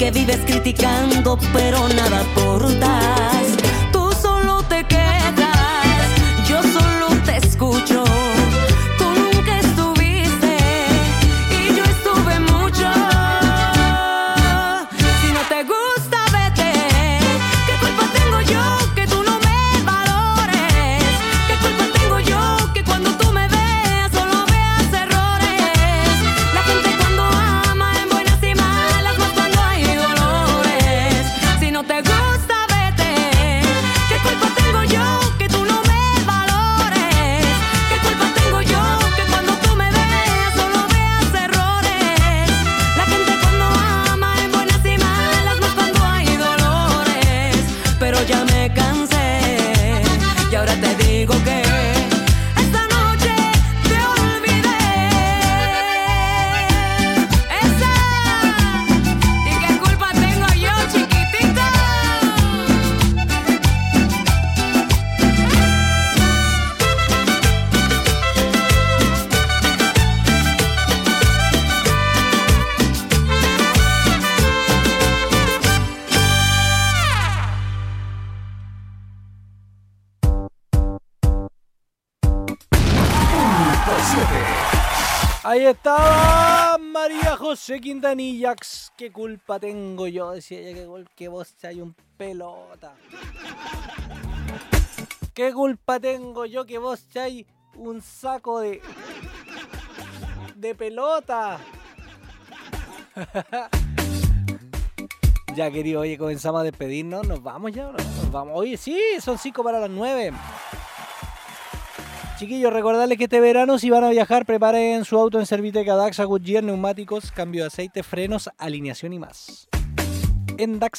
que vives criticando, pero nada aportas. Tú solo te quedas, yo solo te escucho. Tú nunca estuviste y yo estuve mucho. Si no te gusta, vete. ¿Qué culpa tengo yo que tú no me valores? ¿Qué culpa tengo yo que cuando tú me veas solo veas errores? La gente cuando ama en buenas y malas, más cuando hay dolores. Si no te gusta, vete. ¿Qué culpa tengo yo que tú no me valores? ¿Qué culpa tengo yo que cuando tú me veas solo veas errores? La gente cuando ama en buenas y malas, más cuando hay dolores. Pero ya me cansé y ahora te digo que esta noche te olvidé. Esa. ¿Y qué culpa tengo yo, chiquitito? Ahí estaba María José Quintanilla. ¿Qué culpa tengo yo? Decía ella que vos hay un pelota. ¿Qué culpa tengo yo que vos hay un saco de pelota? Ya, querido, oye, comenzamos a despedirnos. ¿Nos vamos ya? ¿Nos vamos? Oye, sí, son 5 para las 9. Chiquillos, recordarles que este verano, si van a viajar, preparen su auto en Serviteca Daxa, Goodyear, neumáticos, cambio de aceite, frenos, alineación y más. En Daxa